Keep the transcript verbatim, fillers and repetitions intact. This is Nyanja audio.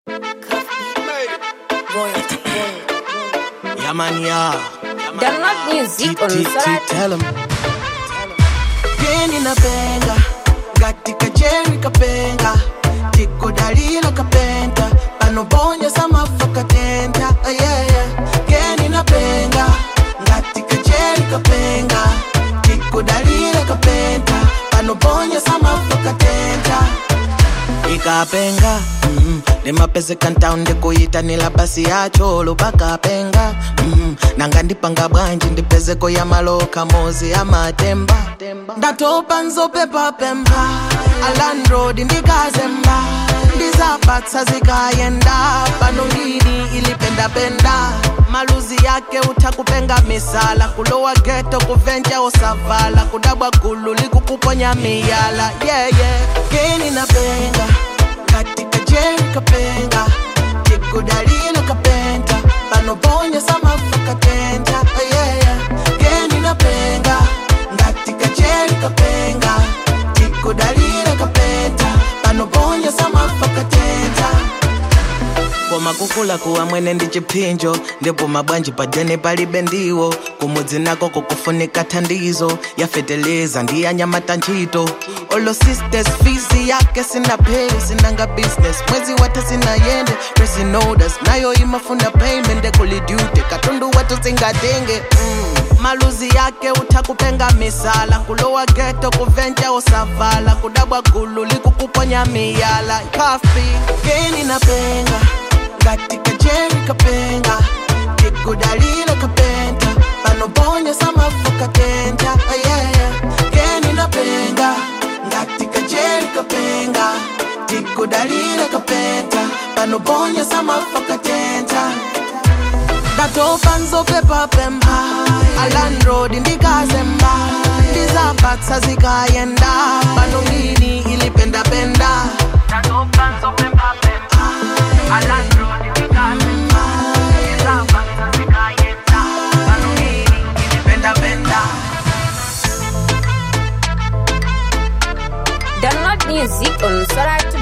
Royalty. Yeah, man, yeah. Download music on Sorat. Tell him. Geni na penga, gatika jerry kapenga, tiko dalila kapenta, panobonya sama fakatenta, ah yeah yeah. Geni na penga, gatika jerry kapenga, tiko dalila kapenta, panobonya sama fakatenta. Ikapenga, mm, de mapese kantown de koyita nila basi ya cholo baka penga, mm, nanga ndipanga bwanji ndipeze ko ya maloka mozi ya matemba. Ndatopa nzope pa pemba, Alan Road ndikazemba, ndizapatsa zikayenda, panongini ilipenda penda, maluzi yake utakupenga misala, kulowa ghetto kuvenja osavala, kudabwa gulu likukuponya miyala, yeah yeah. Geni na penga, katika jerry kapenga, tiku dalila kapenta, panobonya sama fakatenta, oh yeah yeah. Geni na penga, katika jerry kapenga, tiku dalila kapenta, panobonya sama fakatenta. Koma kukula kuwa mwene ndi chipinjo, ndipo mabwanji pajene pali bendiwo, kumudzi nako kukufunika thandizo, yafeteleza ndi anyamata ntchito. Olo sisters fizi yake sina pay, sinanga business, mwezi wata sina yende, pressing orders, nayo imafuna payment, kuli duty, katundu watu singadenge, mm. Maluzi yake utakupenga misala, kulowa ghetto kuvenja osavala, kudabwa gulu likukuponya miyala, kafi, geni na penga, katika jerry kapenga, tiku dalila kapenta, panobonya sama fakatenta, oh yeah yeah. Geni na penga, katika jerry kapenga, tiku dalila kapenta, panobonya sama fakatenta. Ndatopa nzope pa pemba, Alan Road ndikazemba, ndizapatsa zikayenda, panongini ilipenda penda. Ndatopa nzope pa pemba, Alan Road ndikazemba, ndizapatsa zikayenda, panongini ilipenda penda. Download music on Sorat.